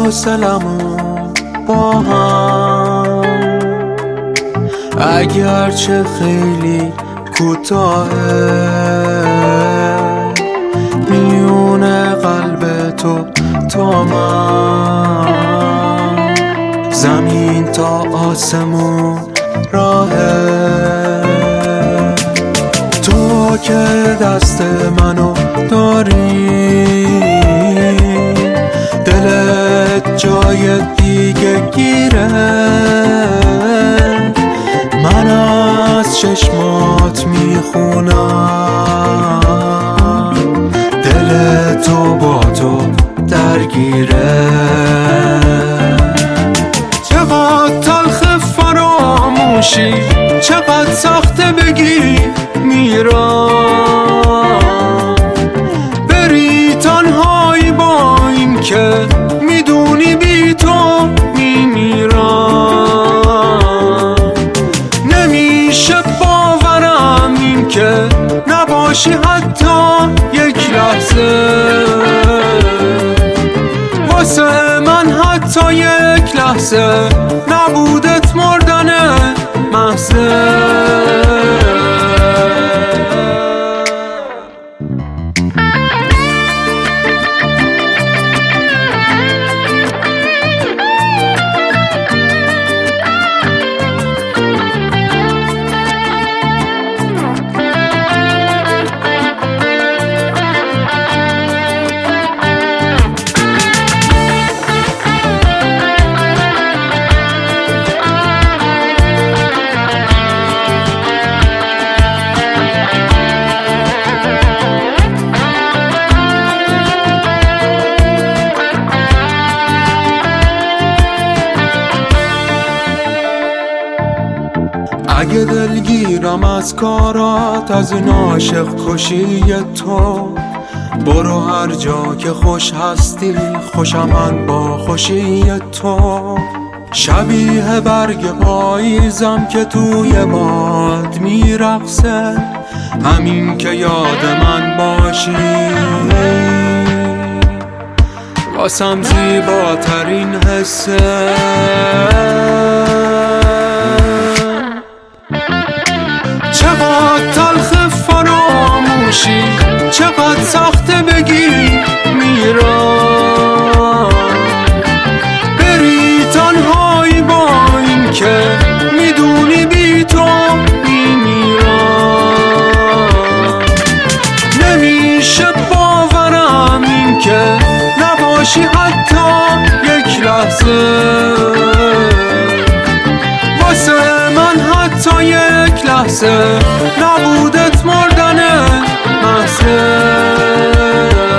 حوصلمون با هم، اگرچه خیلی کوتاهه، میونه قلب تو تا من، زمین تا آسمون راهه. تو که دست منو داری، دلت جای دیگه گیره، من از چشمات میخونم، دل تو با تو درگیره. چقدر تلخ فراموشی، چقدر سخته بگی میرم، بری تنهایی با این که میدونی بی تو میمیرم. نمیشه باورم این که نباشی حتی یک لحظه، واسه من حتی یک لحظه نبودت مردن محضه. اگه دلگیرم از کارات، از این عاشق کشی تو، برو هر جا که خوش هستی، خوشم من با خوشی تو. شبیه برگ پاییزم که توی باد میرقصه، همین که یاد من باشی واسم زیباترین حسه. چقدر تلخ فراموشی، چقدر سخته بگی میرم، بری تنهایی با این که میدونی بی تو میمیرم. نمیشه باورم این که نباشی حتی یک لحظه، واسه من حتی یک لحظه نبودت مردن محضه.